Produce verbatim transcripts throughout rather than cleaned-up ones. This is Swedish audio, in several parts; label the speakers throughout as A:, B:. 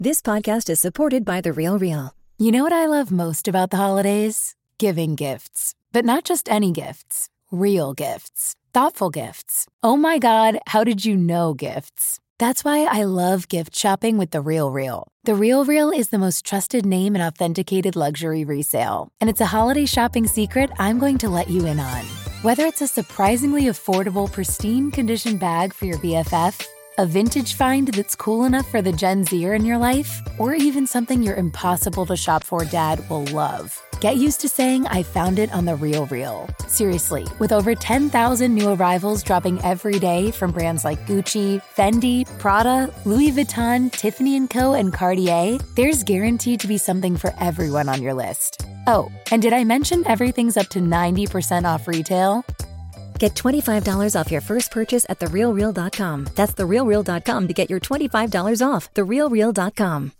A: This podcast is supported by The Real Real.
B: You know what I love most about the holidays? Giving gifts. But not just any gifts. Real gifts. Thoughtful gifts. Oh my God, how did you know gifts? That's why I love gift shopping with The Real Real. The Real Real is the most trusted name in authenticated luxury resale. And it's a holiday shopping secret I'm going to let you in on. Whether it's a surprisingly affordable, pristine condition bag for your B F F, a vintage find that's cool enough for the Gen Zer in your life, or even something your impossible to shop for dad will love. Get used to saying I found it on The Real Real. Seriously, with over ten thousand new arrivals dropping every day from brands like Gucci, Fendi, Prada, Louis Vuitton, Tiffany and Co, and Cartier, there's guaranteed to be something for everyone on your list. Oh, and did I mention everything's up to ninety percent off retail?
A: Get twenty-five dollars off your first purchase at the real real dot com. That's the real real dot com to get your twenty-five dollars off. the real real dot com.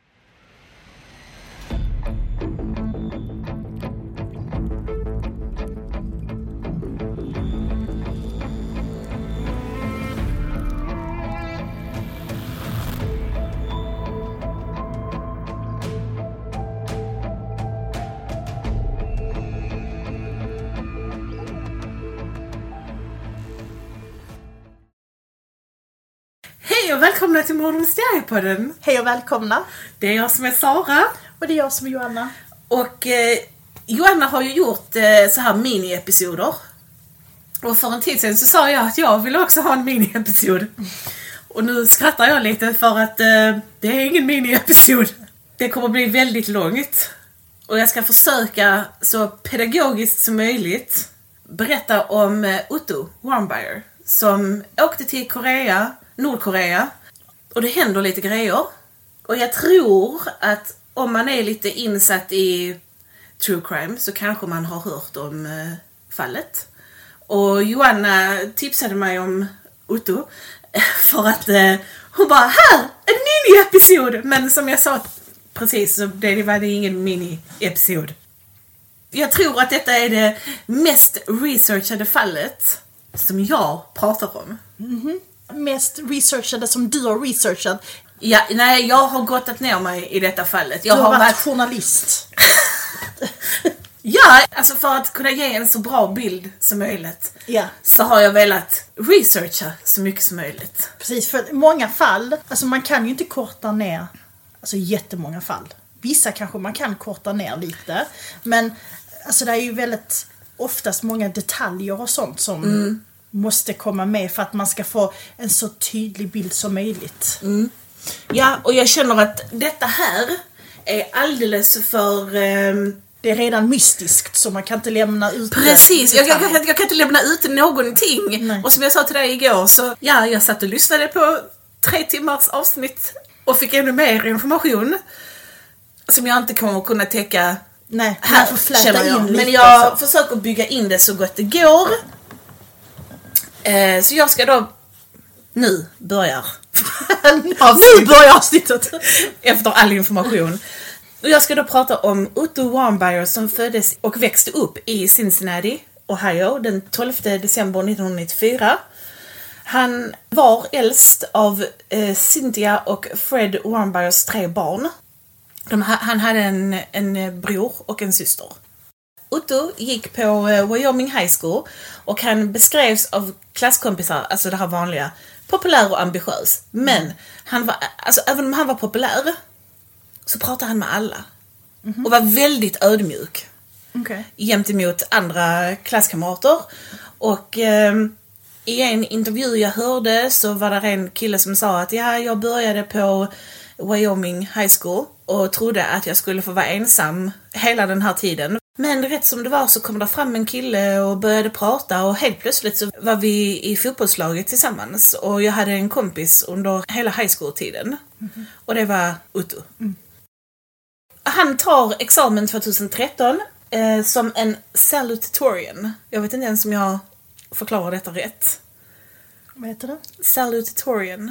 C: Hej och välkomna till Mord och Mysteriepodden.
D: Hej och välkomna.
C: Det är jag som är Sara.
D: Och det är jag som är Johanna.
C: Och eh, Johanna har ju gjort eh, så här mini-episoder. Och för en tid sedan så sa jag att jag ville också ha en mini-episod. Och nu skrattar jag lite för att eh, det är ingen mini-episod. Det kommer bli väldigt långt. Och jag ska försöka så pedagogiskt som möjligt berätta om eh, Otto Warmbier. Som åkte till Korea... Nordkorea. Och det händer lite grejer. Och jag tror att om man är lite insatt i true crime så kanske man har hört om eh, fallet. Och Johanna tipsade mig om Otto. För att eh, hon bara, här! En mini-episod! Men som jag sa precis så det var det ingen mini-episod. Jag tror att detta är det mest researchade fallet som jag pratar om.
D: Mhm. Mest researchade som du har researchat.
C: Ja, nej, jag har gått ner mig i detta fallet. Jag
D: du har,
C: har
D: varit
C: varit
D: journalist.
C: Ja, alltså för att kunna ge en så bra bild som möjligt.
D: Ja.
C: Så har jag velat researcha så mycket som möjligt.
D: Precis, för många fall, alltså man kan ju inte korta ner alltså jättemånga fall. Vissa kanske man kan korta ner lite, men alltså det är ju väldigt oftast många detaljer och sånt som mm. måste komma med för att man ska få en så tydlig bild som möjligt.
C: Mm. Ja, och jag känner att detta här är alldeles för... Um...
D: Det är redan mystiskt så man kan inte lämna ut.
C: Precis, jag, jag, jag, jag kan inte lämna ut någonting. Nej. Och som jag sa till dig igår så, ja, jag satt och lyssnade på tre timmars avsnitt och fick ännu mer information som jag inte kommer att kunna täcka.
D: Nej,
C: här,
D: får fläta in lite.
C: Men jag så. försöker bygga in det så gott det går. Eh, så jag ska då nu börja
D: nu börjar avsnittet
C: efter all information. Och jag ska då prata om Otto Warmbier som föddes och växte upp i Cincinnati, Ohio den tolfte december nittonhundranittiofyra. Han var äldst av eh, Cynthia och Fred Warmbiers tre barn. De, han hade en, en bror och en syster. Otto gick på eh, Wyoming High School och han beskrevs av klasskompisar, alltså det här vanliga, populär och ambitiös. Men han var, alltså även om han var populär så pratade han med alla. Mm-hmm. Och var väldigt ödmjuk.
D: Okay.
C: Gentemot andra klasskamrater. Och eh, i en intervju jag hörde så var det en kille som sa att ja, jag började på Wyoming High School och trodde att jag skulle få vara ensam hela den här tiden. Men rätt som det var så kom det fram en kille och började prata och helt plötsligt så var vi i fotbollslaget tillsammans. Och jag hade en kompis under hela high school-tiden. Mm-hmm. Och det var Otto. Mm. Han tar examen tjugohundratretton eh, som en salutatorian. Jag vet inte ens om jag förklarar detta rätt.
D: Vad heter det?
C: Salutatorian.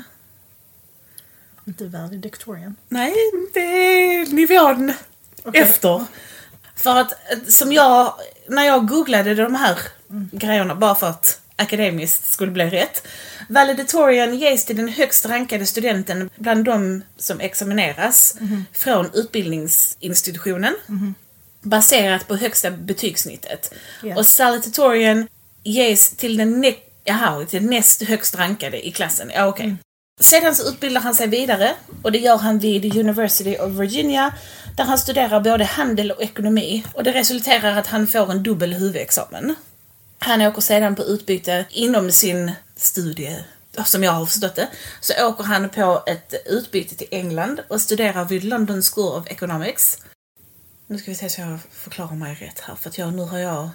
D: Inte valedictorian.
C: Nej, det är nivån okay. Efter. För att som jag, när jag googlade de här mm. grejerna bara för att akademiskt skulle bli rätt. Valedictorian ges till den högst rankade studenten bland de som examineras mm-hmm. från utbildningsinstitutionen mm-hmm. baserat på högsta betygssnittet. Yeah. Och salutatorian ges till den ne- Jaha, till näst högst rankade i klassen. Ja, okej. Okay. Mm. Sedan så utbildar han sig vidare och det gör han vid University of Virginia där han studerar både handel och ekonomi och det resulterar att han får en dubbel huvudexamen. Han åker sedan på utbyte inom sin studie, som jag har förstått det, så åker han på ett utbyte till England och studerar vid London School of Economics. Nu ska vi se så jag förklarar mig rätt här för att jag, nu har jag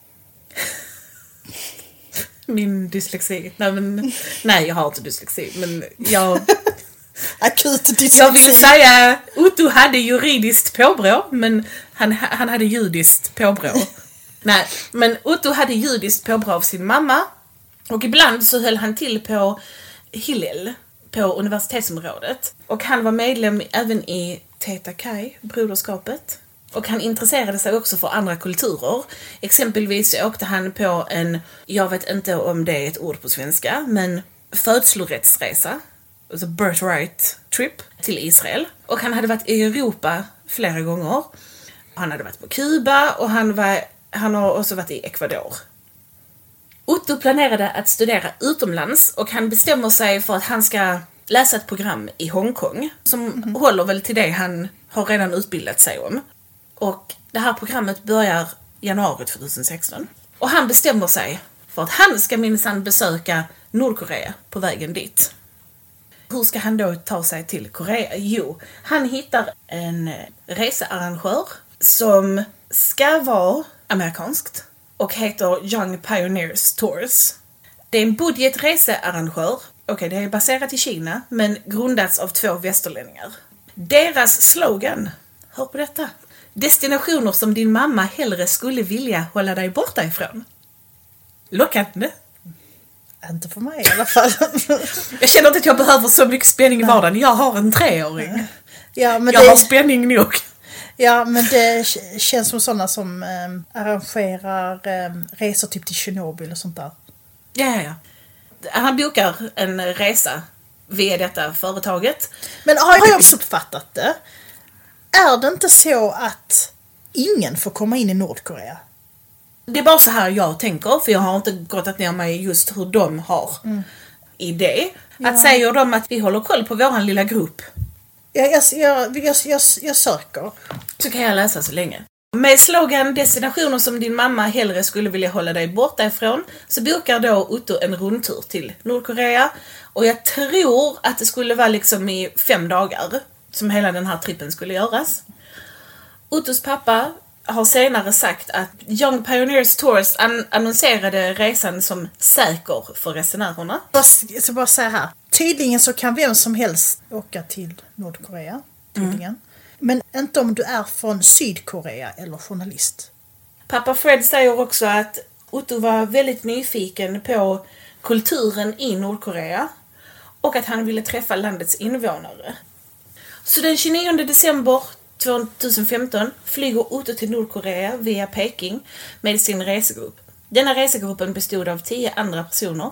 C: min dyslexi. Nej, men, nej, jag har inte dyslexi, men jag...
D: Akut dyslexi.
C: Jag vill säga, Otto hade juridiskt påbrå, men han, han hade judiskt påbrå. Nej, men Otto hade judiskt påbrå av sin mamma. Och ibland så höll han till på Hillel, på universitetsområdet. Och han var medlem även i Theta Chi, broderskapet. Och han intresserade sig också för andra kulturer. Exempelvis åkte han på en, jag vet inte om det är ett ord på svenska, men födslorättsresa. Alltså birthright trip till Israel. Och han hade varit i Europa flera gånger. Han hade varit på Kuba och han, var, han har också varit i Ecuador. Otto planerade att studera utomlands och han bestämmer sig för att han ska läsa ett program i Hongkong som mm. håller väl till det han har redan utbildat sig om. Och det här programmet börjar januari tjugohundrasexton. Och han bestämmer sig för att han ska minsann besöka Nordkorea på vägen dit. Hur ska han då ta sig till Korea? Jo, han hittar en researrangör som ska vara amerikanskt och heter Young Pioneers Tours. Det är en budgetresearrangör. Okej, det är baserat i Kina men grundats av två västerlänningar. Deras slogan, hör på detta, destinationer som din mamma hellre skulle vilja hålla dig borta ifrån. Lockande.
D: Inte för mig i alla fall.
C: Jag känner inte att jag behöver så mycket spänning i vardagen. Jag har en treåring.
D: Ja, men
C: jag
D: det...
C: har spänning nog.
D: Ja, men det känns som sådana som eh, arrangerar eh, resor typ till Tjernobyl och sånt där.
C: Ja, ja, ja. Han bokar en resa via detta företaget.
D: Men har jag uppfattat det? Är det inte så att ingen får komma in i Nordkorea?
C: Det är bara så här jag tänker, för jag har inte grottat ner mig just hur de har mm. i det. Ja. Att säger de att vi håller koll på våran lilla grupp.
D: Ja, jag, jag, jag, jag, jag söker.
C: Så kan jag läsa så länge. Med slogan destinationer som din mamma hellre skulle vilja hålla dig borta ifrån så bokar då Otto en rundtur till Nordkorea. Och jag tror att det skulle vara liksom i fem dagar som hela den här trippen skulle göras. Ottos pappa har senare sagt att Young Pioneers Tours an- annonserade resan som säker för resenärerna.
D: Jag ska bara säga här. Tydligen så kan vem som helst åka till Nordkorea. Tydligen. Mm. Men inte om du är från Sydkorea eller journalist.
C: Pappa Fred säger också att Otto var väldigt nyfiken på kulturen i Nordkorea och att han ville träffa landets invånare. Så den tjugonionde december tjugohundrafemton flyger Otto till Nordkorea via Peking med sin resegrupp. Denna resegruppen bestod av tio andra personer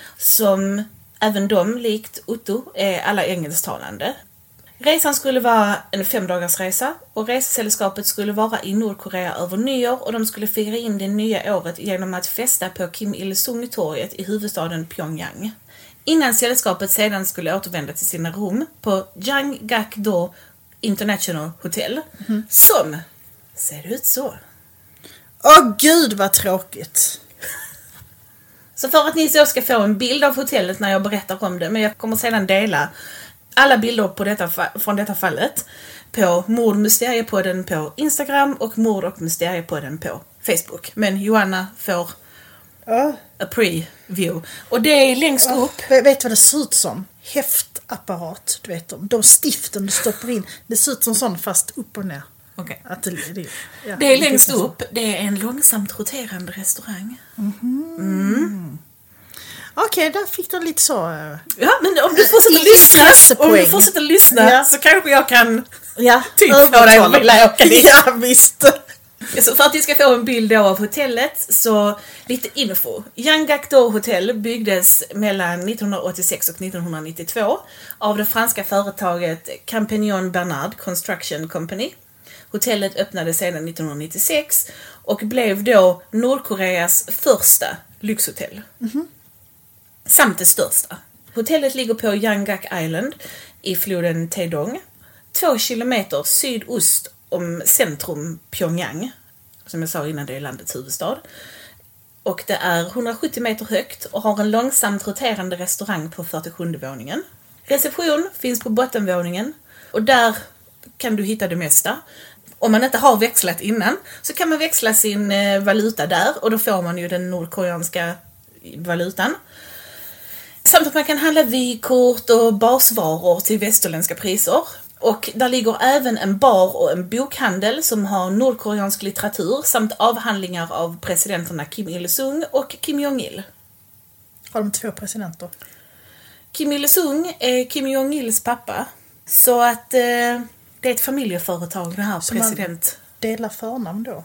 C: som även de, likt Otto, är alla engelsktalande. Resan skulle vara en femdagars resa och resesällskapet skulle vara i Nordkorea över nyår och de skulle fira in det nya året genom att festa på Kim Il-sung-torget i huvudstaden Pyongyang. Innan sällskapet sedan skulle återvända till sina rum på Janggakdo International Hotel mm. som ser ut så.
D: Åh gud vad tråkigt.
C: Så för att ni så ska få en bild av hotellet när jag berättar om det, men jag kommer sedan dela alla bilder på detta, från detta fallet på Mord Mysteriepodden på Instagram och Mord och Mysteriepodden på Facebook. Men Joanna får oh. a preview. Och det är längst oh. upp.
D: Vet du vad det ser ut som? Häftapparat, du vet de. De stiften du stoppar in. Det ser ut som sån fast upp och ner.
C: Okay.
D: Att det, det, ja,
C: det är längst upp. Det är en långsamt roterande restaurang.
D: Mm-hmm.
C: Mm.
D: Okej, okay, där fick du lite så...
C: Ja, men om du fortsätter lyssna, om du fortsätter lyssna ja. så kanske jag kan
D: ja.
C: typ få dig att vilja åka dit.
D: Ja, visst.
C: Så för att ni ska få en bild av hotellet, så lite info. Yanggakdo Hotel byggdes mellan nittonhundraåttiosex och nittonhundranittiotvå av det franska företaget Campagnon Bernard Construction Company. Hotellet öppnade sedan nittonhundranittiosex och blev då Nordkoreas första lyxhotell. Mm-hmm. Samt det största. Hotellet ligger på Yanggak Island i floden Taedong, två kilometer sydost om centrum Pyongyang, som jag sa innan, det är landets huvudstad. Och det är hundrasjuttio meter högt och har en långsamt roterande restaurang på fyrtiosjunde våningen. Reception finns på bottenvåningen och där kan du hitta det mesta. Om man inte har växlat innan så kan man växla sin valuta där och då får man ju den nordkoreanska valutan. Samt att man kan handla vykort och basvaror till västerländska priser. Och där ligger även en bar och en bokhandel som har nordkoreansk litteratur samt avhandlingar av presidenterna Kim Il-sung och Kim Jong-il.
D: Har de två presidenter?
C: Kim Il-sung är Kim Jong-ils pappa. Så att eh, det är ett familjeföretag, det här, så president.
D: Man delar förnamn då?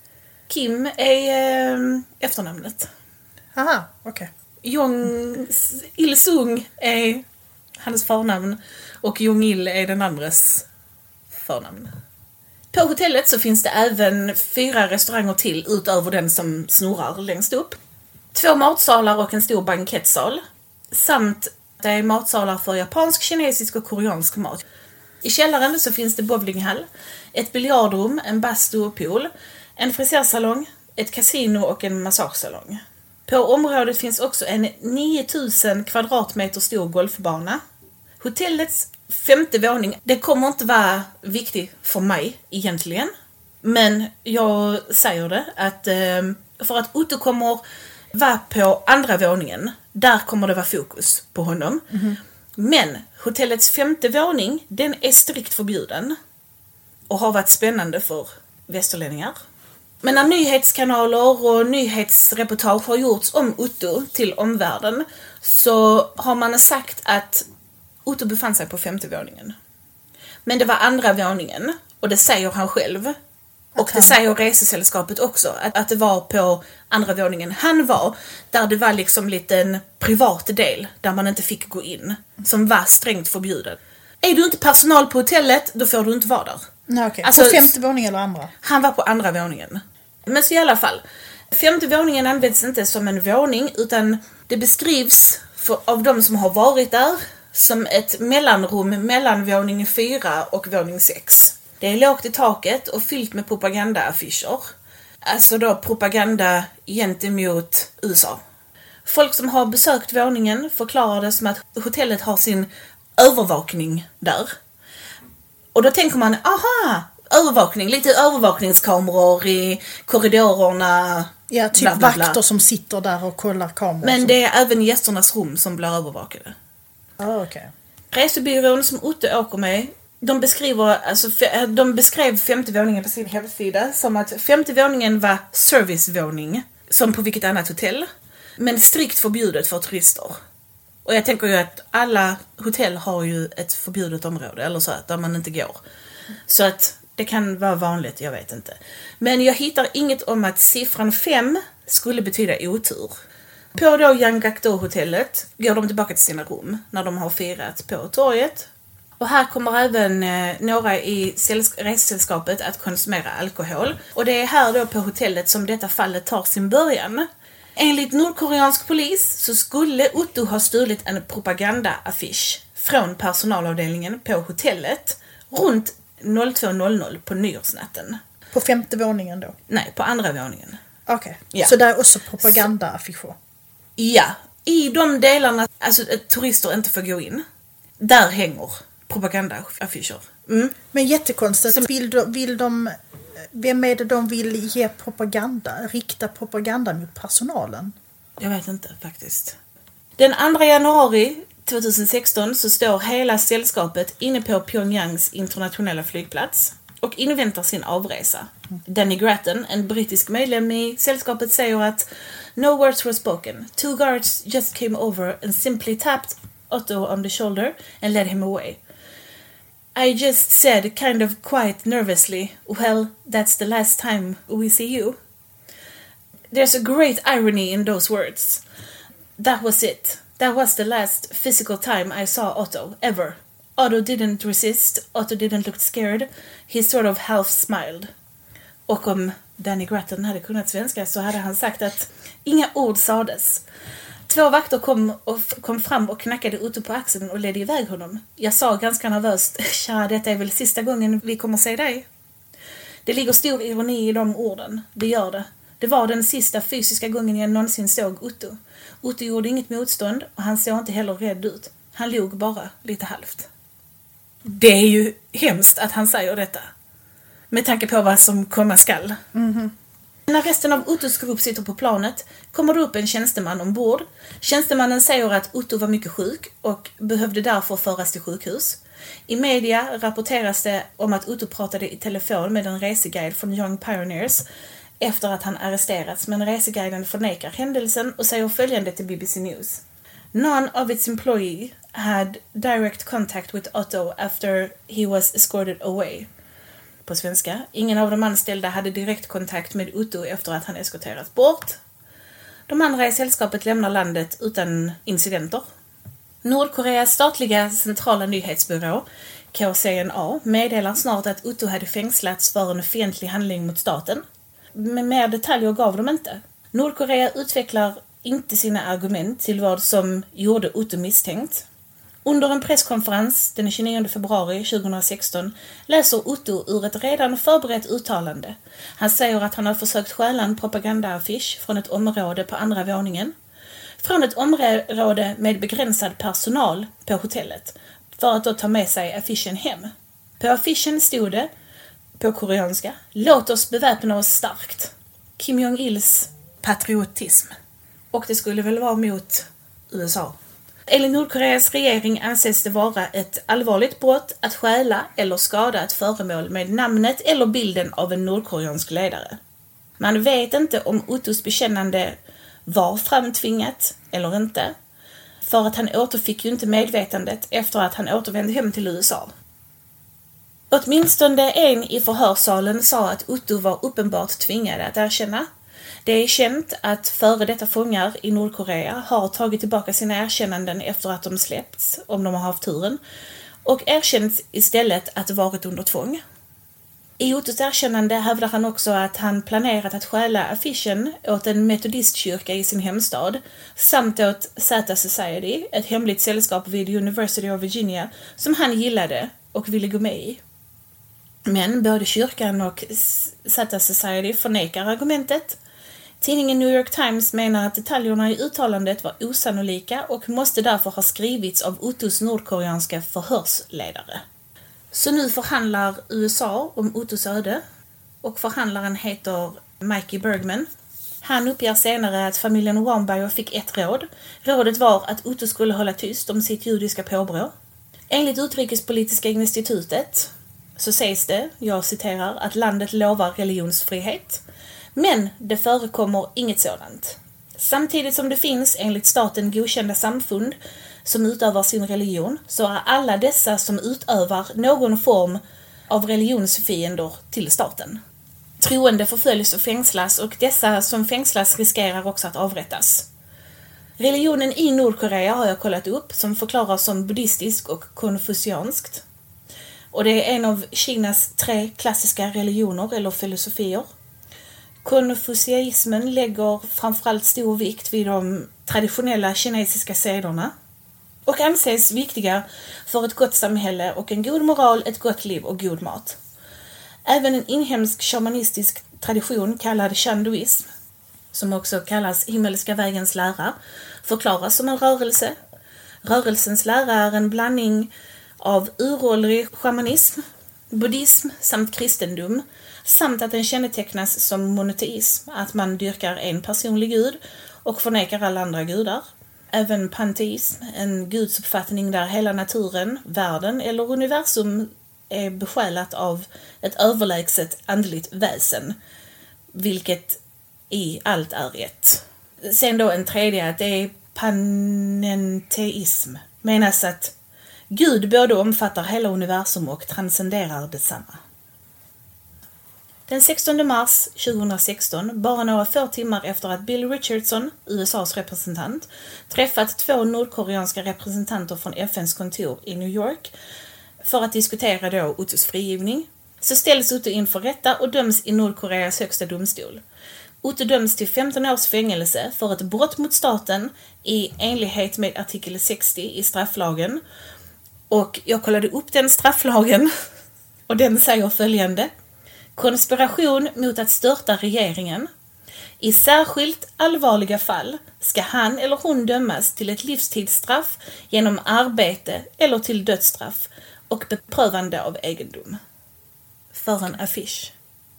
C: Kim är eh, efternamnet.
D: Aha, okej. Okay.
C: Jong Il-sung är hans förnamn och Jong-il är den andres förnamn. På hotellet så finns det även fyra restauranger till utöver den som snurrar längst upp. Två matsalar och en stor bankettsal. Samt det är matsalar för japansk, kinesisk och koreansk mat. I källaren så finns det bowlinghall, ett biljardrum, en bastu och pool, en frisörsalong, ett kasino och en massagesalong. På området finns också en niotusen kvadratmeter stor golfbana. Hotellets femte våning, det kommer inte vara viktigt för mig egentligen. Men jag säger det att för att Otto kommer vara på andra våningen, där kommer det vara fokus på honom. Mm-hmm. Men hotellets femte våning, den är strikt förbjuden och har varit spännande för västerlänningar. Men när nyhetskanaler och nyhetsreportage har gjorts om Otto till omvärlden så har man sagt att Otto befann sig på femte våningen. Men det var andra våningen och det säger han själv. Och det säger resesällskapet också, att, att det var på andra våningen han var, där det var liksom lite en privat del där man inte fick gå in, som var strängt förbjuden. Är du inte personal på hotellet, då får du inte vara där.
D: Nej, okay.
C: Alltså,
D: på femte våningen eller andra?
C: Han var på andra våningen. Men så i alla fall, femte våningen används inte som en våning, utan det beskrivs för, av de som har varit där som ett mellanrum mellan våning fyra och våning sex. Det är lågt i taket och fyllt med propagandaaffischer. Alltså då propaganda gentemot U S A. Folk som har besökt våningen förklarar det som att hotellet har sin övervakning där. Och då tänker man, aha, övervakning, lite övervakningskameror i korridorerna.
D: Ja, typ bla bla bla. Vakter som sitter där och kollar kameror.
C: Men
D: som...
C: det är även gästernas rum som blir övervakade.
D: Ah, okay.
C: Resebyrån som Otto åker med, de beskriver, alltså, de beskrev femte våningen på sin hemsida som att femte våningen var servicevåning, som på vilket annat hotell, men strikt förbjudet för turister. Och jag tänker ju att alla hotell har ju ett förbjudet område, eller så, där man inte går. Så att det kan vara vanligt, jag vet inte. Men jag hittar inget om att siffran fem skulle betyda otur. På då Yanggakdo-hotellet går de tillbaka till sina rum när de har firat på torget. Och här kommer även eh, några i sällsk- resesällskapet att konsumera alkohol. Och det är här då på hotellet som detta fallet tar sin början. Enligt nordkoreansk polis så skulle Otto ha stulit en propagandaaffisch från personalavdelningen på hotellet runt två noll noll på nyårsnatten.
D: På femte våningen då?
C: Nej, på andra våningen.
D: Okej, okay.
C: Ja.
D: Så där är också propagandaaffischer?
C: Ja, i de delarna alltså turister inte får gå in, där hänger propagandaaffischer. Mm.
D: Men jättekonstigt, så vill de, vill de, vem är det de vill ge propaganda, rikta propaganda mot personalen?
C: Jag vet inte faktiskt. Den andra januari tjugohundrasexton så står hela sällskapet inne på Pyongyangs internationella flygplats och inväntar sin avresa. Danny Grattan, en brittisk medlem i sällskapet, säger att no words were spoken. Two guards just came over and simply tapped Otto on the shoulder and led him away. I just said kind of quite nervously, well, that's the last time we see you. There's a great irony in those words. That was it. That was the last physical time I saw Otto, ever. Otto didn't resist. Otto didn't look scared. He sort of half smiled. Och om Danny Grattan hade kunnat svenska så hade han sagt att inga ord sades. Två vakter kom, och kom fram och knackade Otto på axeln och ledde iväg honom. Jag sa ganska nervöst, tja, detta är väl sista gången vi kommer se dig. Det ligger stor ironi i de orden. Det gör det. Det var den sista fysiska gången jag någonsin såg Otto. Otto gjorde inget motstånd och han såg inte heller rädd ut. Han log bara lite halvt. Det är ju hemskt att han säger detta. Med tanke på vad som komma skall.
D: Mm-hmm.
C: När resten av Ottos grupp sitter på planet kommer det upp en tjänsteman ombord. Tjänstemannen säger att Otto var mycket sjuk och behövde därför föras till sjukhus. I media rapporteras det om att Otto pratade i telefon med en reseguide från Young Pioneers efter att han arresterats, men reseguiden förnekar händelsen och säger följande till B B C News. None of its employees had direct contact with Otto after he was escorted away. På svenska. Ingen av de anställda hade direkt kontakt med Otto efter att han eskorterats bort. De andra i sällskapet lämnar landet utan incidenter. Nordkoreas statliga centrala nyhetsbyrå, K C N A, meddelar snart att Otto hade fängslats för en fientlig handling mot staten. Men mer detaljer gav de inte. Nordkorea utvecklar inte sina argument till vad som gjorde Otto misstänkt. Under en presskonferens den tjugonionde februari tjugohundrasexton läser Otto ur ett redan förberett uttalande. Han säger att han har försökt stjäla en propagandaaffisch från ett område på andra våningen. Från ett område med begränsad personal på hotellet för att då ta med sig affischen hem. På affischen stod det, på koreanska, låt oss beväpna oss starkt. Kim Jong-Ils patriotism. Och det skulle väl vara mot U S A. Enligt Nordkoreas regering anses det vara ett allvarligt brott att stjäla eller skada ett föremål med namnet eller bilden av en nordkoreansk ledare. Man vet inte om Ottos bekännande var framtvingat eller inte, för att han återfick ju inte medvetandet efter att han återvände hem till U S A. Åtminstone en i förhörsalen sa att Otto var uppenbart tvingad att erkänna. Det är känt att före detta fångar i Nordkorea har tagit tillbaka sina erkännanden efter att de släppts, om de har haft turen, och erkänt istället att det varit under tvång. I Ottos erkännande hävdar han också att han planerat att stjäla affischen åt en metodistkyrka i sin hemstad samt åt Zeta Society, ett hemligt sällskap vid University of Virginia som han gillade och ville gå med i. Men både kyrkan och Zeta Society förnekar argumentet. Tidningen New York Times menar att detaljerna i uttalandet var osannolika och måste därför ha skrivits av Ottos nordkoreanska förhörsledare. Så nu förhandlar U S A om Ottos öde och förhandlaren heter Mikey Bergman. Han uppger senare att familjen Wambayer fick ett råd. Rådet var att Otto skulle hålla tyst om sitt judiska påbrå. Enligt Utrikespolitiska institutet så sägs det, jag citerar, att landet lovar religionsfrihet. Men det förekommer inget sådant. Samtidigt som det finns enligt staten godkända samfund som utövar sin religion, så är alla dessa som utövar någon form av religionsfiender till staten. Troende förföljs och fängslas, och dessa som fängslas riskerar också att avrättas. Religionen i Nordkorea har jag kollat upp, som förklaras som buddhistisk och konfucianskt. Och det är en av Kinas tre klassiska religioner eller filosofier. Konfucianismen lägger framförallt stor vikt vid de traditionella kinesiska sederna och anses viktiga för ett gott samhälle och en god moral, ett gott liv och god mat. Även en inhemsk shamanistisk tradition kallad shanduism, som också kallas himmelska vägens lära, förklaras som en rörelse. Rörelsens lära är en blandning av uråldrig shamanism, buddhism samt kristendom, samt att den kännetecknas som monoteism, att man dyrkar en personlig gud och förnekar alla andra gudar. Även panteism, en gudsuppfattning där hela naturen, världen eller universum är besjälat av ett överlägset andligt väsen, vilket i allt är rätt. Sen då en tredje, att det är panenteism, menas att Gud både omfattar hela universum och transcenderar detsamma. Den sextonde mars tjugohundrasexton, bara några få timmar efter att Bill Richardson, U S A:s representant, träffat två nordkoreanska representanter från F N:s kontor i New York för att diskutera då Ottos frigivning, så ställs Otto inför rätta och döms i Nordkoreas högsta domstol. Otto döms till femton års fängelse för ett brott mot staten i enlighet med artikel sextio i strafflagen. Och jag kollade upp den strafflagen och den säger följande: konspiration mot att störta regeringen. I särskilt allvarliga fall ska han eller hon dömas till ett livstidsstraff genom arbete eller till dödsstraff och beprövande av egendom. För en affisch.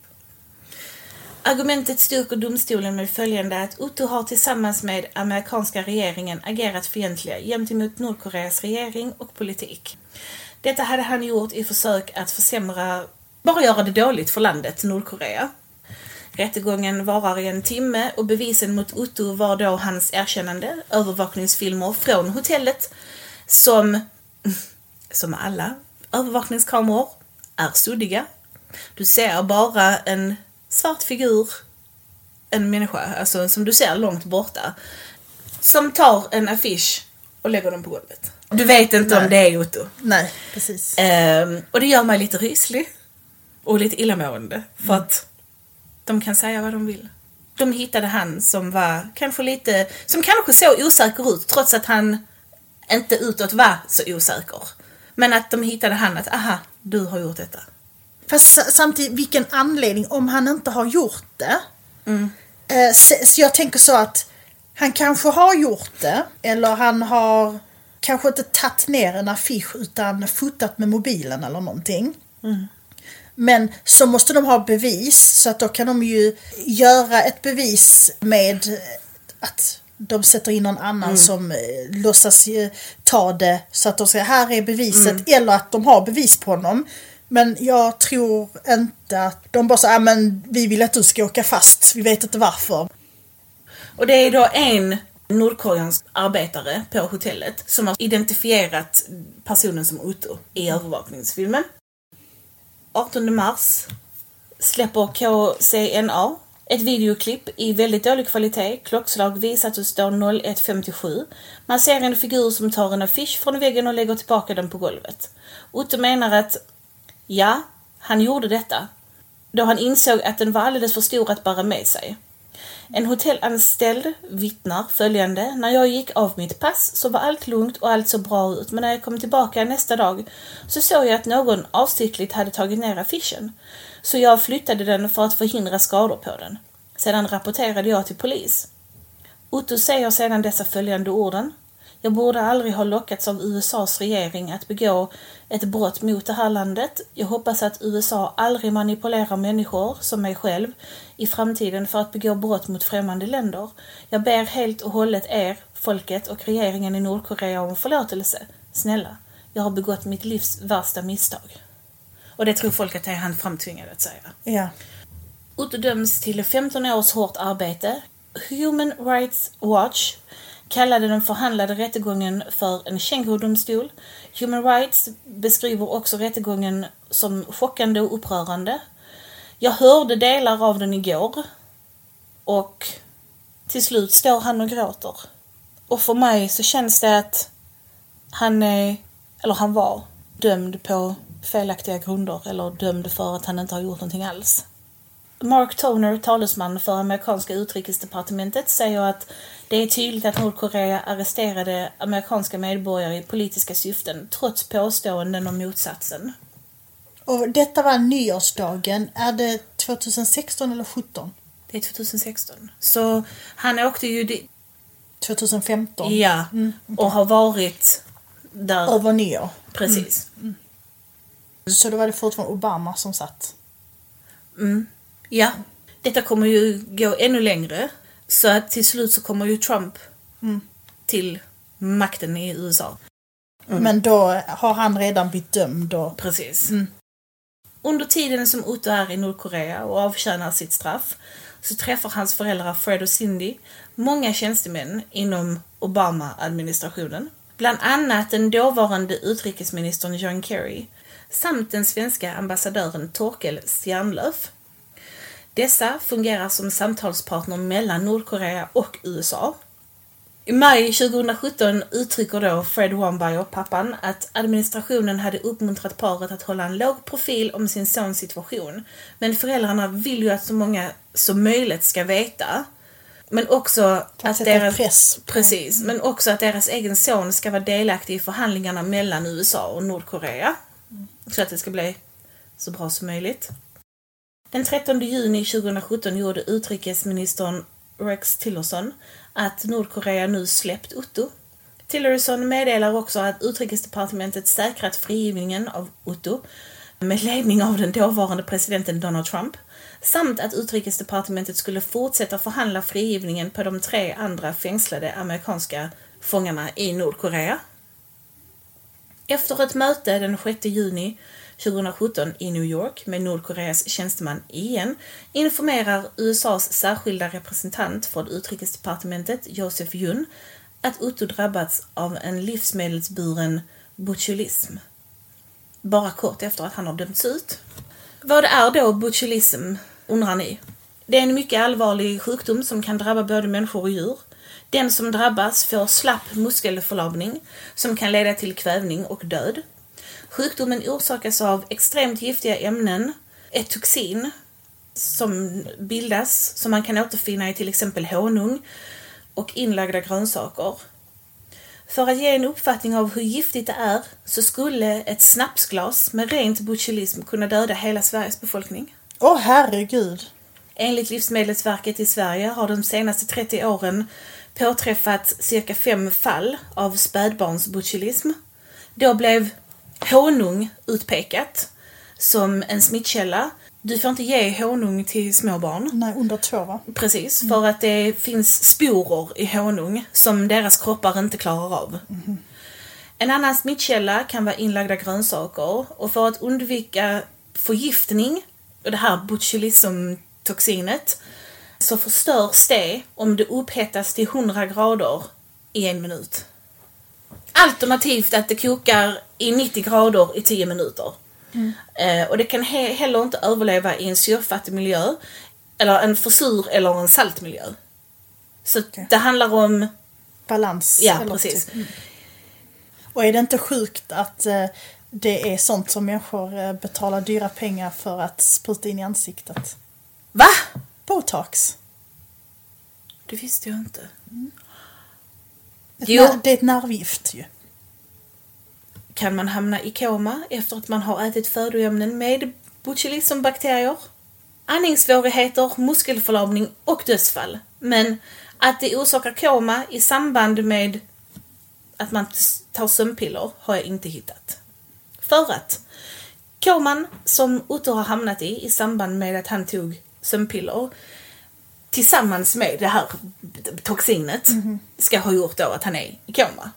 C: Argumentet styrker domstolen med följande att Otto har tillsammans med amerikanska regeringen agerat fientliga gentemot Nordkoreas regering och politik. Detta hade han gjort i försök att försämra, bara göra det dåligt för landet Nordkorea. Rättegången varar i en timme och bevisen mot Otto var då hans erkännande, övervakningsfilmer från hotellet som, som alla övervakningskameror, är suddiga. Du ser bara en svart figur, en människa, alltså som du ser långt borta, som tar en affisch och lägger den på golvet. Du vet inte Nej. om det är Otto.
D: Nej, precis.
C: Ehm, och det gör mig lite ryslig och lite illamående för mm. att de kan säga vad de vill. De hittade han som var kanske lite, som kanske såg osäker ut trots att han inte utåt var så osäker. Men att de hittade han att, aha, du har gjort detta.
D: Fast samtidigt, vilken anledning om han inte har gjort det?
C: Mm.
D: Eh, så, så jag tänker så att han kanske har gjort det, eller han har kanske inte tagit ner en affisch utan fotat med mobilen eller någonting.
C: Mm.
D: Men så måste de ha bevis, så att då kan de ju göra ett bevis med att de sätter in någon annan mm. som eh, låtsas eh, ta det, så att de säger här är beviset, mm. eller att de har bevis på honom. Men jag tror inte att de bara säger, men vi vill att du ska åka fast, vi vet inte varför.
C: Och det är då en nordkoreansk arbetare på hotellet som har identifierat personen som Otto i övervakningsfilmen. artonde mars släpper K C N A ett videoklipp i väldigt dålig kvalitet. Klockslag visat och står noll ett femtiosju. Man ser en figur som tar en affisch från väggen och lägger tillbaka den på golvet. Otto menar att ja, han gjorde detta då han insåg att den var alldeles för stor att bära med sig. En hotellanställd vittnar följande: när jag gick av mitt pass så var allt lugnt och allt så bra ut, men när jag kom tillbaka nästa dag så såg jag att någon avsiktligt hade tagit ner affischen. Så jag flyttade den för att förhindra skador på den. Sedan rapporterade jag till polis. Otto säger sedan dessa följande orden: jag borde aldrig ha lockats av U S A:s regering att begå ett brott mot det här landet. Jag hoppas att U S A aldrig manipulerar människor som mig själv i framtiden för att begå brott mot främmande länder. Jag ber helt och hållet er, folket och regeringen i Nordkorea om förlåtelse. Snälla, jag har begått mitt livs värsta misstag. Och det tror folk att det är han framtvingad att säga.
D: Ja.
C: Otto döms till femton års hårt arbete. Human Rights Watch kallade den förhandlade rättegången för en kängurudomstol. Human Rights beskriver också rättegången som chockande och upprörande. Jag hörde delar av den igår och till slut står han och gråter. Och för mig så känns det att han är, eller han var, dömd på felaktiga grunder eller dömd för att han inte har gjort någonting alls. Mark Toner, talesman för amerikanska utrikesdepartementet, säger att det är tydligt att Nordkorea arresterade amerikanska medborgare i politiska syften trots påståenden om motsatsen.
D: Och detta var nyårsdagen. Är det tjugohundrasexton eller sjutton?
C: Det är tjugohundrasexton. Så han åkte ju dit
D: tjugohundrafemton.
C: Ja, mm, okay. Och har varit där
D: över nyår.
C: Precis.
D: Mm. Mm. Så då var det fortfarande Obama som satt.
C: Mm. Ja, detta kommer ju gå ännu längre. Så att till slut så kommer ju Trump
D: mm.
C: till makten i U S A.
D: Mm. Men då har han redan blivit dömd då.
C: Precis.
D: Mm.
C: Under tiden som Otto är i Nordkorea och avtjänar sitt straff så träffar hans föräldrar Fred och Cindy många tjänstemän inom Obama-administrationen. bland annat den dåvarande utrikesministern John Kerry samt den svenska ambassadören Torkel Stjärnlöf. Dessa fungerar som samtalspartner mellan Nordkorea och U S A. I maj tjugosjutton uttrycker då Fred Wambayo, pappan, att administrationen hade uppmuntrat paret att hålla en låg profil om sin sons situation. Men föräldrarna vill ju att så många som möjligt ska veta. Men också att deras,
D: press
C: precis, mm. men också att deras egen son ska vara delaktig i förhandlingarna mellan U S A och Nordkorea. Mm. Så att det ska bli så bra som möjligt. Den trettonde juni tjugosjutton gjorde utrikesministern Rex Tillerson att Nordkorea nu släppt Otto. Tillerson meddelar också att utrikesdepartementet säkrat frigivningen av Otto med ledning av den dåvarande presidenten Donald Trump, samt att utrikesdepartementet skulle fortsätta förhandla frigivningen på de tre andra fängslade amerikanska fångarna i Nordkorea. Efter ett möte den sjätte juni tjugosjutton i New York med Nordkoreas tjänsteman igen informerar U S A:s särskilda representant för utrikesdepartementet Joseph Yun att Otto drabbats av en livsmedelsburen botulism. Bara kort efter att han har dömts ut. Vad är då botulism, undrar ni? Det är en mycket allvarlig sjukdom som kan drabba både människor och djur. Den som drabbas får slapp muskelförlamning som kan leda till kvävning och död. Sjukdomen orsakas av extremt giftiga ämnen, ett toxin som bildas som man kan återfinna i till exempel honung och inlagda grönsaker. För att ge en uppfattning av hur giftigt det är så skulle ett snapsglas med rent botulism kunna döda hela Sveriges befolkning.
D: Åh, herregud!
C: Enligt Livsmedelsverket i Sverige har de senaste trettio åren påträffat cirka fem fall av spädbarnsbotulism. Då blev honung utpekat som en smittkälla. Du får inte ge honung till små barn.
D: Nej, under två va?
C: Precis, för att det finns sporer i honung som deras kroppar inte klarar av. Mm. En annan smittkälla kan vara inlagda grönsaker, och för att undvika förgiftning och det här botulismtoxinet så förstörs det om det upphettas till hundra grader i en minut. Alternativt att det kokar i nittio grader i tio minuter. Mm. Eh, och det kan he- heller inte överleva i en syrfattig miljö eller en för sur eller en saltmiljö. Så okay. Det handlar om
D: balans.
C: Ja, precis.
D: Typ. Mm. Och är det inte sjukt att eh, det är sånt som människor eh, betalar dyra pengar för att spruta in i ansiktet?
C: Va?
D: Botox.
C: Det visste jag inte.
D: Mm. Ett ner- det är ett nervgift ju.
C: Kan man hamna i koma efter att man har ätit födoämnen med botulismbakterier? Andningssvårigheter, muskelförlamning och dödsfall. Men att det orsakar koma i samband med att man tar sömnpiller har jag inte hittat. För att koman som Otto har hamnat i i samband med att han tog sömnpiller tillsammans med det här toxinet mm-hmm. ska ha gjort då att han är i koma.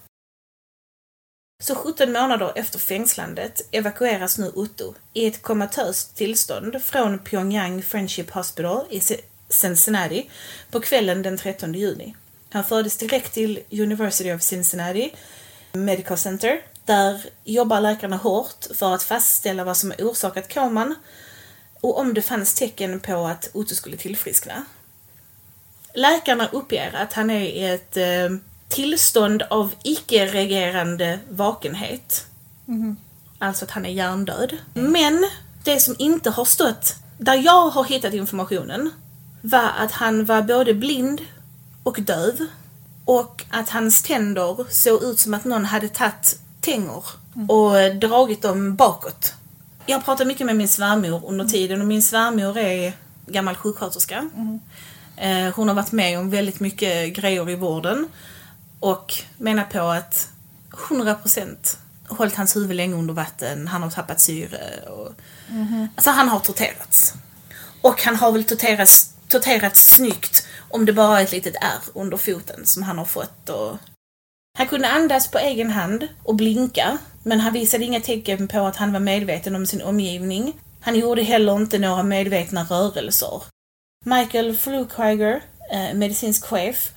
C: Så sjutton månader efter fängslandet evakueras nu Otto i ett komatöst tillstånd från Pyongyang Friendship Hospital i Cincinnati på kvällen den trettonde juni. Han fördes direkt till University of Cincinnati Medical Center. Där jobbar läkarna hårt för att fastställa vad som har orsakat koman och om det fanns tecken på att Otto skulle tillfriskna. Läkarna uppger att han är i ett eh, tillstånd av icke-regerande vakenhet. Mm. Alltså att han är hjärndöd. Men det som inte har stått, där jag har hittat informationen, var att han var både blind och döv. Och att hans tänder såg ut som att någon hade tagit tänger och dragit dem bakåt. Jag pratar mycket med min svärmor under tiden och min svärmor är gammal sjuksköterska. Mm. Hon har varit med om väldigt mycket grejer i vården och menar på att hundra procent hållit hans huvud länge under vatten. Han har tappat syre. Och, mm. Alltså han har torterats. Och han har väl torterats, torterats snyggt om det bara är ett litet ärr under foten som han har fått. Och... Han kunde andas på egen hand och blinka, men han visade inga tecken på att han var medveten om sin omgivning. Han gjorde heller inte några medvetna rörelser. Michael Flukiger, eh, medicinsk chef,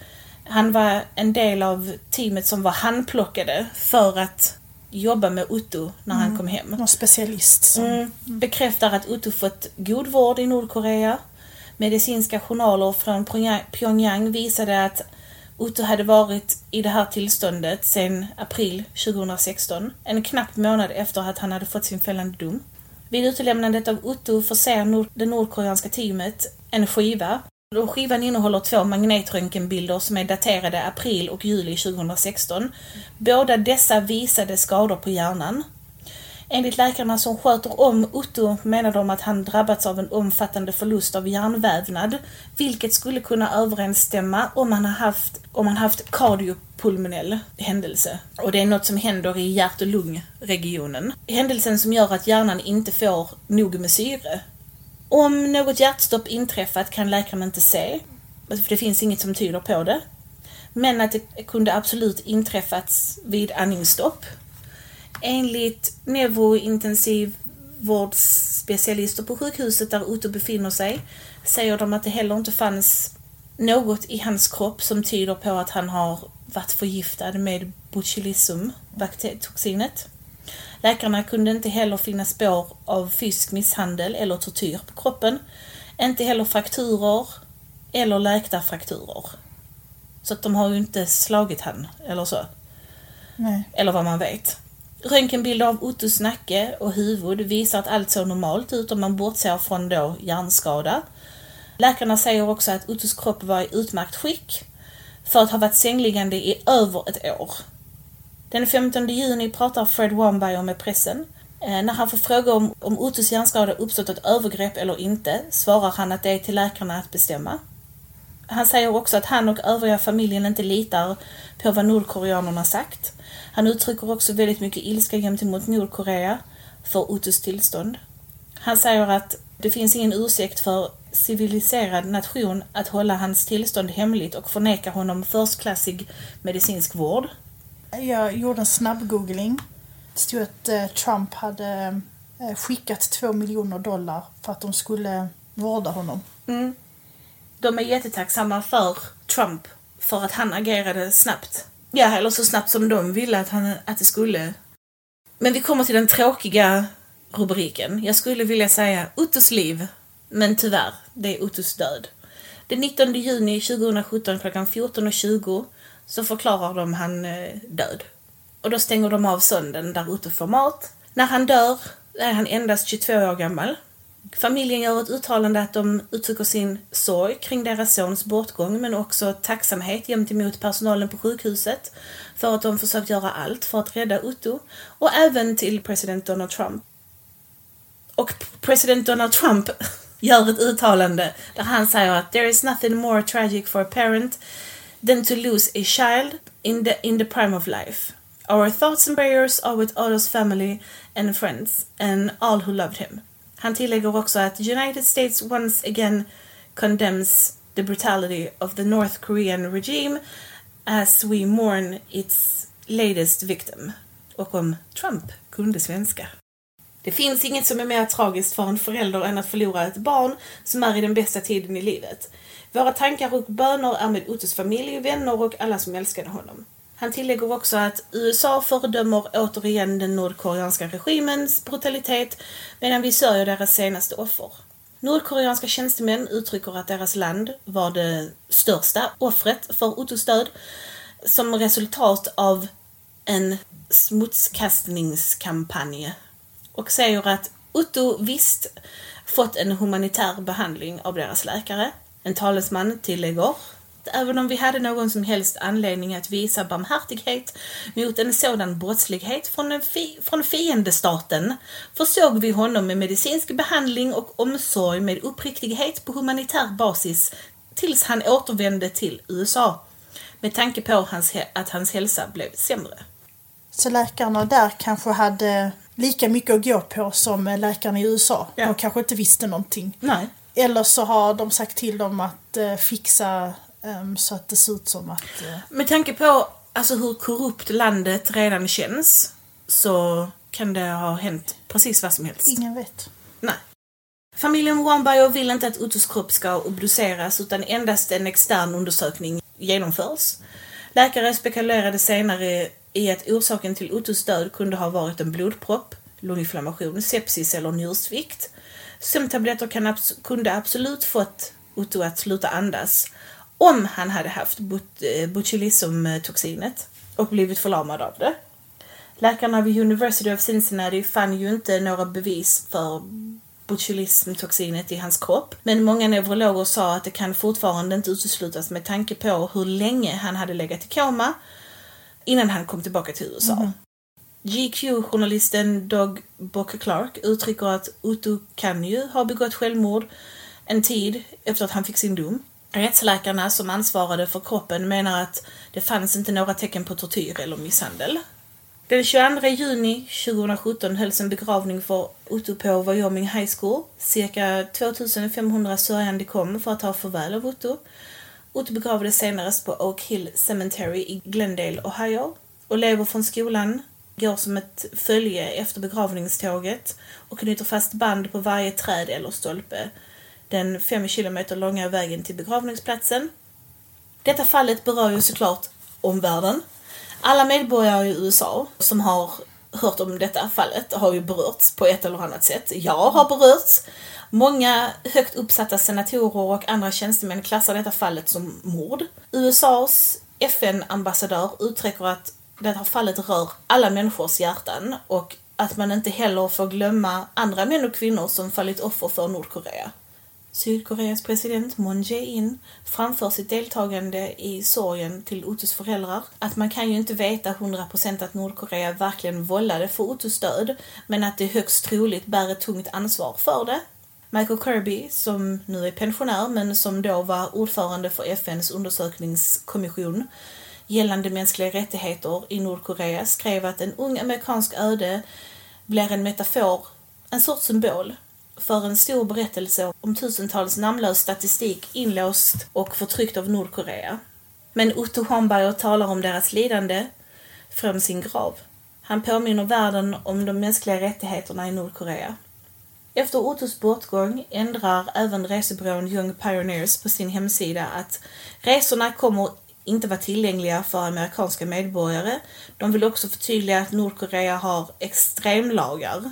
C: Han var en del av teamet som var handplockade för att jobba med Otto när mm. han kom hem.
D: Någon specialist. Som...
C: Mm, bekräftar att Otto fått god vård i Nordkorea. Medicinska journaler från Pyongyang visade att Otto hade varit i det här tillståndet sedan april tjugohundrasexton, en knapp månad efter att han hade fått sin fällande dom. Vid utelämnandet av Otto förser nord- det nordkoreanska teamet en skiva. Och skivan innehåller två magnetröntgenbilder som är daterade april och juli tjugohundrasexton. Båda dessa visade skador på hjärnan. Enligt läkarna som sköter om Otto menar de att han drabbats av en omfattande förlust av hjärnvävnad, vilket skulle kunna överensstämma om han har haft, om han haft kardiopulmonell händelse. Och det är något som händer i hjärt- och lungregionen. Händelsen som gör att hjärnan inte får nog med syre. Om något hjärtstopp inträffat kan läkarna inte se, för det finns inget som tyder på det. Men att det kunde absolut inträffats vid andningsstopp. Enligt neurointensivvårdsspecialister på sjukhuset där Otto befinner sig säger de att det heller inte fanns något i hans kropp som tyder på att han har varit förgiftad med botulism-bakteritoxinet. Läkarna kunde inte heller finna spår av fysisk misshandel eller tortyr på kroppen. Inte heller frakturer eller läkta frakturer. Så att de har ju inte slagit han eller så.
D: Nej.
C: Eller vad man vet. Röntgenbilder av Ottos nacke och huvud visar att allt såg normalt ut om man bortser från då hjärnskada. Läkarna säger också att Ottos kropp var i utmärkt skick för att ha varit sängliggande i över ett år. Den femtonde juni pratar Fred Wambayo med pressen. När han får fråga om, om Ottos hjärnskada uppstått ett övergrepp eller inte svarar han att det är till läkarna att bestämma. Han säger också att han och övriga familjen inte litar på vad nordkoreanerna sagt. Han uttrycker också väldigt mycket ilska gentemot Nordkorea för Ottos tillstånd. Han säger att det finns ingen ursäkt för civiliserad nation att hålla hans tillstånd hemligt och förneka honom förstklassig medicinsk vård.
D: Jag gjorde en snabb googling. Det stod att eh, Trump hade eh, skickat två miljoner dollar för att de skulle vårda honom.
C: Mm. De är jättetacksamma för Trump för att han agerade snabbt. Ja, eller så snabbt som de ville att, han, att det skulle. Men vi kommer till den tråkiga rubriken. Jag skulle vilja säga Ottos liv, men tyvärr, det är Ottos död. Den nittonde juni tjugohundrasjutton klockan fjorton och tjugo så förklarar de han död. Och då stänger de av sonden där Otto får mat. När han dör är han endast tjugotvå år gammal. Familjen gör ett uttalande att de uttrycker sin sorg kring deras sons bortgång men också tacksamhet gentemot personalen på sjukhuset för att de försökt göra allt för att rädda Otto och även till president Donald Trump. Och president Donald Trump gör ett uttalande där han säger att there is nothing more tragic for a parent than to lose a child in the, in the prime of life. Our thoughts and prayers are with Otto's family and friends and all who loved him. Han tillägger också att United States once again condemns the brutality of the North Korean regime as we mourn its latest victim. Och om Trump kunde svenska. Det finns inget som är mer tragiskt för en förälder än att förlora ett barn som är i den bästa tiden i livet. Våra tankar och böner är med Ottos familj, vänner och alla som älskade honom. Han tillägger också att U S A fördömer återigen den nordkoreanska regimens brutalitet medan vi sörjer deras senaste offer. Nordkoreanska tjänstemän uttrycker att deras land var det största offret för Ottos död som resultat av en smutskastningskampanj och säger att Otto visst fått en humanitär behandling av deras läkare. En talesman tillägger: även om vi hade någon som helst anledning att visa barmhärtighet mot en sådan brottslighet från, en fi- från fiendestaten försåg vi honom med medicinsk behandling och omsorg med uppriktighet på humanitär basis tills han återvände till U S A med tanke på hans he- att hans hälsa blev sämre.
D: Så läkarna där kanske hade lika mycket att gå på som läkarna i U S A. Ja. De kanske inte visste någonting.
C: Nej.
D: Eller så har de sagt till dem att uh, fixa um, så att det ser ut som att... Uh...
C: Med tanke på alltså, hur korrupt landet redan känns så kan det ha hänt precis vad som helst.
D: Ingen vet.
C: Nej. Familjen Wambayo vill inte att Ottos kropp ska obduceras utan endast en extern undersökning genomförs. Läkare spekulerade senare i att orsaken till Ottos död kunde ha varit en blodpropp, lunginflammation, sepsis eller njursvikt. Sömntabletter kan abs- kunde absolut fått Otto att sluta andas om han hade haft bot- botulismtoxinet och blivit förlamad av det. Läkarna vid University of Cincinnati fann ju inte några bevis för botulismtoxinet i hans kropp, men många neurologer sa att det kan fortfarande inte uteslutas med tanke på hur länge han hade legat i koma innan han kom tillbaka till U S A. Mm. G Q-journalisten Doug Bock-Clark uttrycker att Otto kan ju ha begått självmord en tid efter att han fick sin dom. Rättsläkarna som ansvarade för kroppen menar att det fanns inte några tecken på tortyr eller misshandel. Den tjugoandra juni tjugosjutton hölls en begravning för Otto på Wyoming High School. Cirka tvåtusenfemhundra sörjande kom för att ta farväl av Otto. Otto begravdes senare på Oak Hill Cemetery i Glendale, Ohio. Och elever från skolan går som ett följe efter begravningståget och knyter fast band på varje träd eller stolpe. Den fem kilometer långa vägen till begravningsplatsen. Detta fallet berör ju såklart omvärlden. Alla medborgare i U S A som har hört om detta fallet har ju berörts på ett eller annat sätt. Jag har berörts. Många högt uppsatta senatorer och andra tjänstemän klassar detta fallet som mord. U S A:s F N-ambassadör uttrycker att detta fallet rör alla människors hjärtan och att man inte heller får glömma andra män och kvinnor som fallit offer för Nordkorea. Sydkoreas president Moon Jae-in framför sitt deltagande i sorgen till Ottos föräldrar att man kan ju inte veta hundra procent att Nordkorea verkligen vållade för Ottos död, men att det högst troligt bär ett tungt ansvar för det. Michael Kirby, som nu är pensionär men som då var ordförande för F N:s undersökningskommission gällande mänskliga rättigheter i Nordkorea, skrev att en ung amerikansk öde blir en metafor, en sorts symbol för en stor berättelse om tusentals namnlös statistik inlåst och förtryckt av Nordkorea. Men Otto Hornberger talar om deras lidande från sin grav. Han påminner världen om de mänskliga rättigheterna i Nordkorea. Efter Ottos bortgång ändrar även resebyrån Young Pioneers på sin hemsida att resorna kommer inte vara tillgängliga för amerikanska medborgare. De vill också förtydliga att Nordkorea har extremlagar.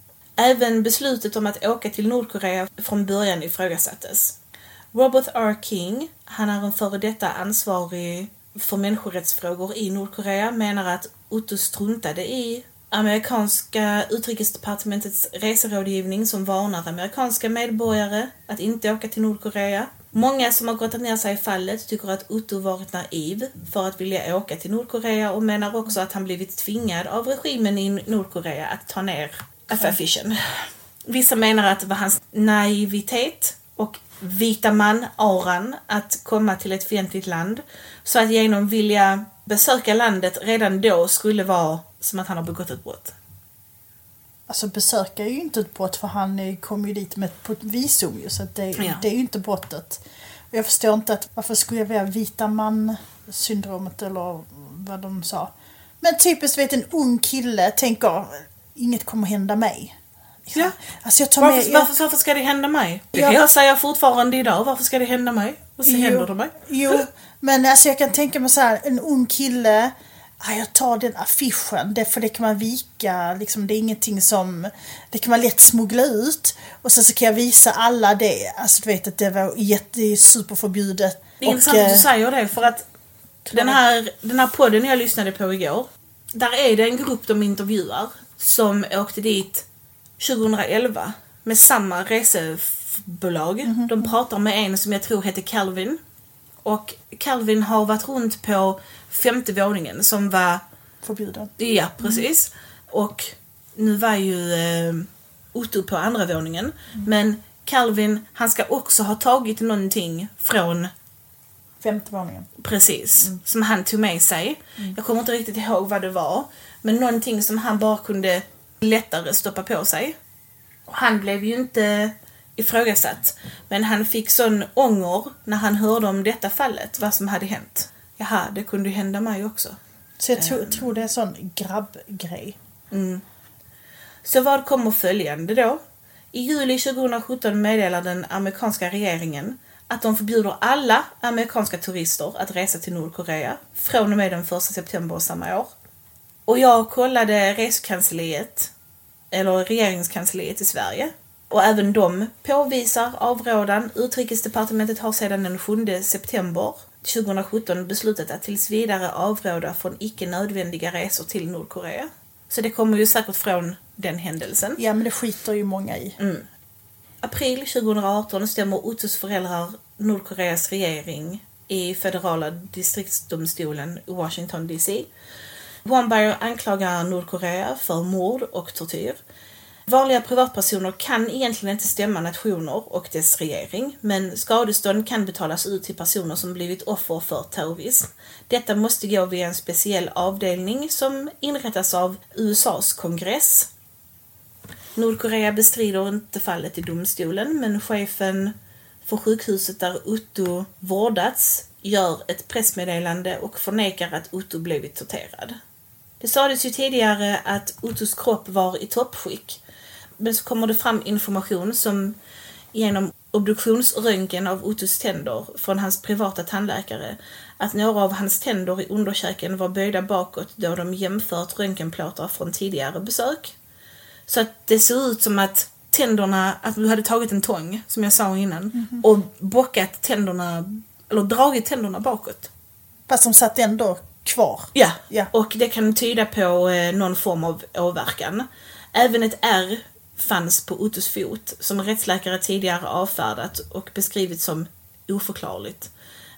C: Även beslutet om att åka till Nordkorea från början ifrågasattes. Robert R. King, han är en före detta ansvarig för människorättsfrågor i Nordkorea, menar att Otto struntade i amerikanska utrikesdepartementets reserådgivning som varnar amerikanska medborgare att inte åka till Nordkorea. Många som har gått ner sig i fallet tycker att Otto varit naiv för att vilja åka till Nordkorea och menar också att han blivit tvingad av regimen i Nordkorea att ta ner affischen. Vissa menar att det var hans naivitet och vita man-aran att komma till ett fientligt land så att genom vilja besöka landet redan då skulle vara som att han har begått ett brott.
D: Alltså besöka är ju inte ett brott för han kom ju dit med på ett visum ju, så att det, ja. det är ju inte brottet. Och jag förstår inte att varför skulle jag vara vita man-syndromet eller vad de sa. Men typiskt vet en ung kille tänker inget kommer hända mig.
C: Ja.
D: Alltså jag tar
C: varför,
D: med, jag...
C: varför, varför ska det hända mig? Det
D: ja.
C: kan jag säga fortfarande idag. Varför ska det hända mig? Och så
D: jo,
C: händer det mig.
D: Jo, men alltså jag kan tänka mig så här, en ung kille, ah, jag tar den affischen, det, för det kan man vika, liksom, det är ingenting som, det kan man lätt smuggla ut. Och sen så kan jag visa alla det, alltså du vet att det var jätte, superförbjudet.
C: Det är och, intressant att du säger det, för att den här, den här podden jag lyssnade på igår, där är det en grupp de intervjuar som åkte dit tjugoelva med samma resebolag. Mm-hmm. De pratar med en som jag tror heter Calvin. Och Calvin har varit runt på femte våningen som var
D: förbjuden.
C: Ja, precis. Mm. Och nu var ju eh, Otto på andra våningen. Mm. Men Calvin, han ska också ha tagit någonting från
D: femte våningen.
C: Precis, mm. som han tog med sig. Mm. Jag kommer inte riktigt ihåg vad det var. Men någonting som han bara kunde lättare stoppa på sig. Och han blev ju inte ifrågasatt. Men han fick sån ånger när han hörde om detta fallet. Vad som hade hänt. Jaha, det kunde ju hända mig också.
D: Så jag tror, um. tror det är en sån grabbgrej.
C: Mm. Så vad kommer följande då? I juli tjugosjutton meddelade den amerikanska regeringen att de förbjuder alla amerikanska turister att resa till Nordkorea från och med den första september samma år. Och jag kollade resekansliet, eller regeringskansliet i Sverige. Och även de påvisar avrådan. Utrikesdepartementet har sedan den sjunde september tjugohundrasjutton beslutat att tills vidare avråda från icke nödvändiga resor till Nordkorea. Så det kommer ju säkert från den händelsen.
D: Ja, men det skiter ju många i.
C: Mm. April tjugohundraarton stämmer Ottos föräldrar Nordkoreas regering i federala distriktsdomstolen i Washington D C. Won-Bayer anklagar Nordkorea för mord och tortyr. Vanliga privatpersoner kan egentligen inte stämma nationer och dess regering, men skadestånd kan betalas ut till personer som blivit offer för terrorism. Detta måste gå via en speciell avdelning som inrättas av U S A:s kongress. Nordkorea bestrider inte fallet i domstolen, men chefen för sjukhuset där Otto vårdats gör ett pressmeddelande och förnekar att Otto blivit torterad. Det sades ju tidigare att Ottos kropp var i toppskick, men så kommer det fram information som genom obduktionsröntgen av Ottos tänder från hans privata tandläkare att några av hans tänder i underkäken var böjda bakåt då de jämfört röntgenplåtar från tidigare besök. Så att det såg ut som att tänderna, att du hade tagit en tång, som jag sa innan, mm-hmm. och bockat tänderna, eller dragit tänderna bakåt.
D: Fast de satt ändå kvar.
C: Ja,
D: ja.
C: Och det kan tyda på eh, någon form av åverkan. Även ett ärr fanns på Ottos fot som rättsläkare tidigare avfärdat och beskrivit som oförklarligt.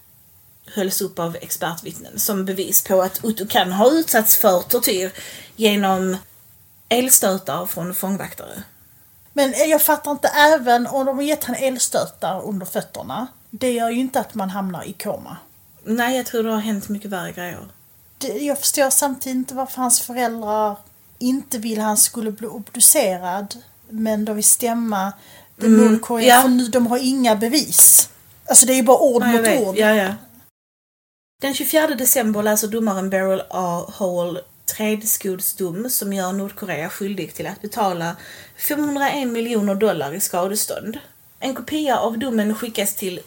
C: Hölls upp av expertvittnen som bevis på att Otto kan ha utsatts för tortyr genom elstötar från fångvaktare.
D: Men jag fattar inte, även om de har gett han elstötar under fötterna, det gör ju inte att man hamnar i koma.
C: Nej, jag tror det har hänt mycket värre grejer.
D: Det, jag förstår samtidigt inte varför hans föräldrar inte vill han skulle bli obducerad, men de vill stämma mm, Nordkorea, ja. För nu, de har inga bevis. Alltså det är ju bara ord ja, mot
C: vet.
D: ord.
C: Ja, ja. Den tjugofjärde december läser domaren Beryl A. Howell tredskodsdom som gör Nordkorea skyldig till att betala femhundraen miljoner dollar i skadestånd. En kopia av domen skickas till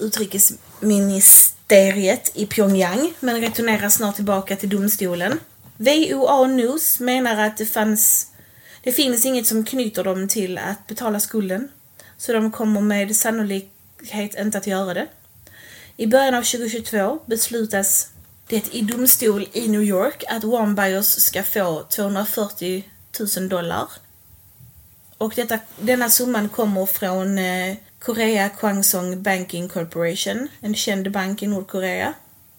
C: utrikesministeriet i Pyongyang men returnerar snart tillbaka till domstolen. V O A News menar att det, fanns, det finns inget som knyter dem till att betala skulden, så de kommer med sannolikhet inte att göra det. I början av tjugohundratjugotvå beslutas det i domstol i New York att Won-Bayers ska få tvåhundrafyrtio tusen dollar. Och detta, denna summan kommer från eh, Korea Kwangsong Banking Corporation, en känd bank i Nordkorea.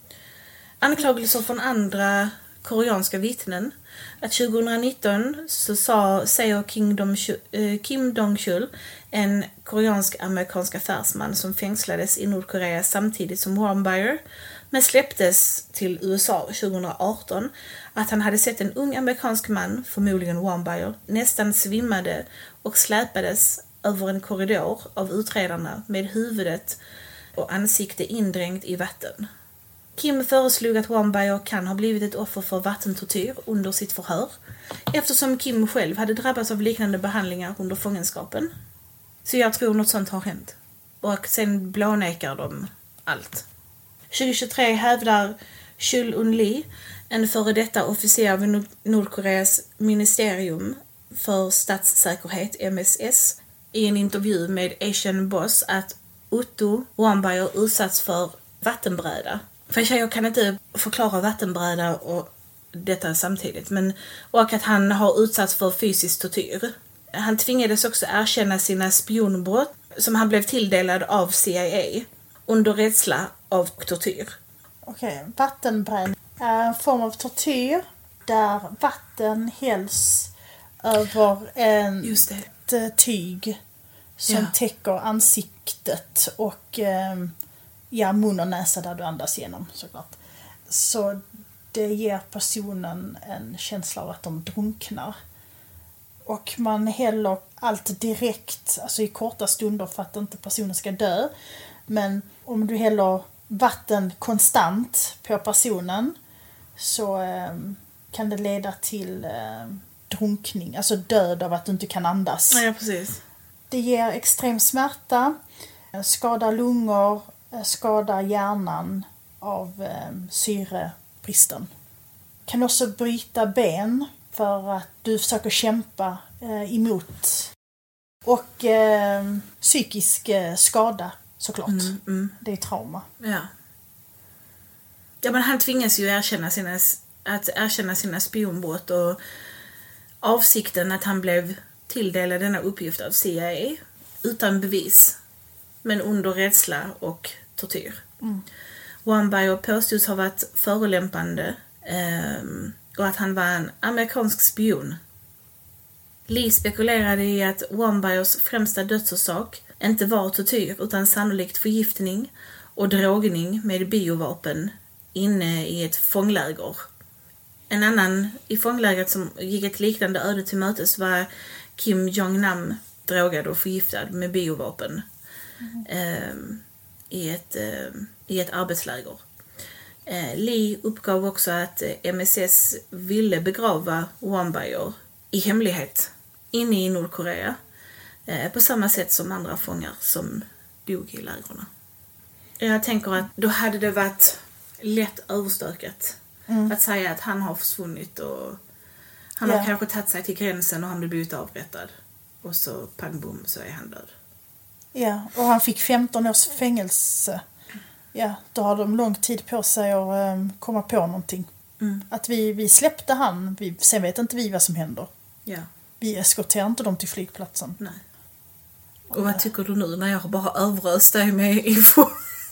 C: Anklagelser från andra koreanska vittnen att tjugohundranitton så sa, säger Kim, Dong, eh, Kim Dong-chul, en koreansk-amerikansk affärsman som fängslades i Nordkorea samtidigt som Won-Bayer, men släpptes till U S A tjugohundraarton, att han hade sett en ung amerikansk man, förmodligen Won-Bayer, nästan svimmade och släpades över en korridor av utredarna med huvudet och ansikte indränkt i vatten. Kim föreslog att Won-Bayer kan ha blivit ett offer för vattentortyr under sitt förhör, eftersom Kim själv hade drabbats av liknande behandlingar under fångenskapen. Så jag tror något sånt har hänt. Och sen blånekar de allt. tjugohundratjugotre hävdar Chul Un-Lee, en före detta officer vid Nordkoreas ministerium för statssäkerhet, M S S, i en intervju med Asian Boss att Otto Won-Bayer utsatts för vattenbräda. För jag kan inte förklara vattenbräda och detta samtidigt, men och att han har utsatts för fysisk tortyr. Han tvingades också erkänna sina spionbrott som han blev tilldelad av C I A under rädsla av tortyr.
D: Okej, okay. Vattenbränning är en form av tortyr där vatten hälls över en
C: Just det.
D: ett tyg som ja. täcker ansiktet och eh, ja, mun och näsa där du andas igenom, såklart. Så det ger personen en känsla av att de drunknar. Och man häller allt direkt, alltså i korta stunder för att inte personen ska dö. Men om du häller vatten konstant på personen så eh, kan det leda till eh, drunkning, alltså död av att du inte kan andas.
C: Ja, precis.
D: Det ger extrem smärta, skadar lungor skada hjärnan av eh, syrebristen. Kan också bryta ben för att du försöker kämpa eh, emot. Och eh, psykisk eh, skada såklart.
C: Mm, mm.
D: Det är trauma.
C: Ja. Ja, men han tvingas ju erkänna sina, att erkänna sina spionbrott och avsikten att han blev tilldelad denna uppgift av C I A utan bevis, men under rädsla och tortyr.
D: Mm.
C: Wambayo påstods ha varit förolämpande eh, och att han var en amerikansk spion. Lee spekulerade i att Wambayos främsta dödsorsak inte var tortyr utan sannolikt förgiftning och drogning med biovapen inne i ett fångläger. En annan i fånglägret som gick ett liknande öde till mötes var Kim Jong-nam, drogad och förgiftad med biovapen mm. eh, i, ett, eh, i ett arbetsläger. Eh, Lee uppgav också att M S S ville begrava Wambayo i hemlighet inne i Nordkorea eh, på samma sätt som andra fångar som dog i lägren. Jag tänker att då hade det varit lätt överstökat mm. att säga att han har försvunnit och han ja. har kanske tagit sig till gränsen och han blev blivit avrättad. Och så pang bom så är han död.
D: Ja, och han fick femton års fängelse. Ja, då har de lång tid på sig att um, komma på någonting. Mm. Att vi, vi släppte han, vi, sen vet inte vi vad som händer.
C: Ja.
D: Vi eskorterar inte dem till flygplatsen.
C: Nej. Och vad tycker du nu när jag bara överöst dig med info?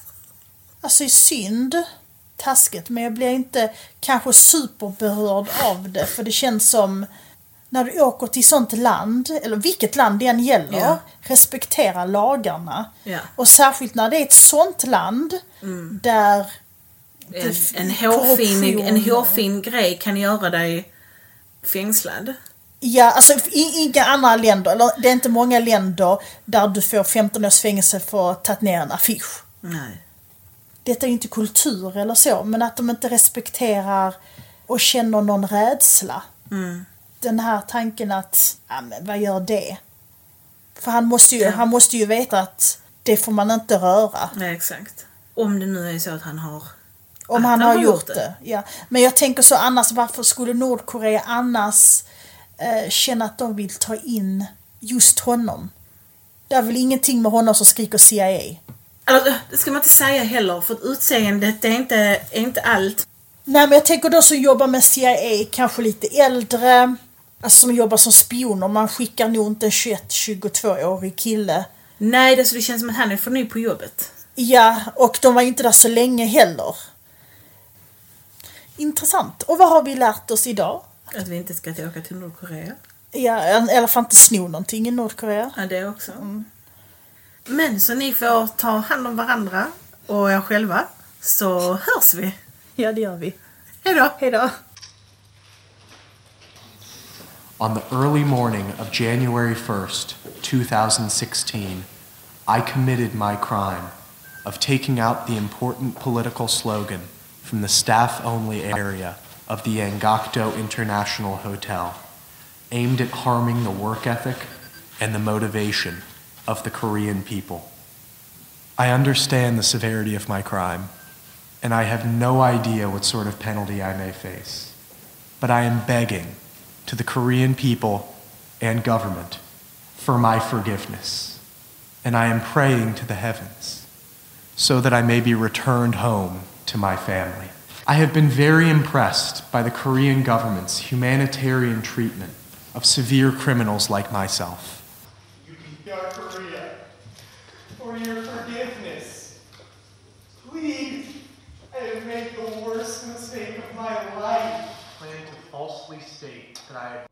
D: Alltså är synd, taskigt, men jag blir inte kanske superberörd av det. För det känns som när du åker till sånt land, eller vilket land det än gäller, ja. respektera lagarna. Ja. Och särskilt när det är ett sånt land mm. där
C: en, en, hårfin, en hårfin grej kan göra dig fängslad.
D: Ja, alltså i inga andra länder, eller det är inte många länder där du får femton års fängelse för att ta ner en affisch.
C: Nej.
D: Detta är ju inte kultur eller så, men att de inte respekterar och känner någon rädsla. Mm. Den här tanken att, ja men vad gör det? För han måste ju, ja. han måste ju veta att det får man inte röra.
C: Nej, exakt. Om det nu är så att han har...
D: Om han, han har gjort det. det. Ja. Men jag tänker så annars, varför skulle Nordkorea annars eh, känna att de vill ta in just honom? Det är väl ingenting med honom som skriker C I A.
C: Alltså, det ska man inte säga heller, för att utseendet är inte, är inte allt.
D: Nej, men jag tänker då som jobbar med C I A, kanske lite äldre, alltså som jobbar som spioner. Man skickar nog inte en tjugoett tjugotvå-årig kille.
C: Nej, det, så det känns som att han är för ny på jobbet.
D: Ja, och de var inte där så länge heller. Intressant. Och vad har vi lärt oss idag?
C: Att vi inte ska åka till Nordkorea.
D: Ja, eller fan inte sno någonting i Nordkorea.
C: Ja, det också. Mm. Men så ni får ta hand om varandra och er själva, så hörs vi.
D: Ja, det gör vi.
C: Hej då.
D: Hej då.
E: On the early morning of January first, two thousand sixteen, I committed my crime of taking out the important political slogan from the staff-only area of the Angakdo International Hotel, aimed at harming the work ethic and the motivation of the Korean people. I understand the severity of my crime, and I have no idea what sort of penalty I may face. But I am begging to the Korean people and government for my forgiveness, and I am praying to the heavens so that I may be returned home to my family. I have been very impressed by the Korean government's humanitarian treatment of severe criminals like myself. Korea, for your forgiveness. Please, I have made the worst mistake of my life. Planning to falsely state that I had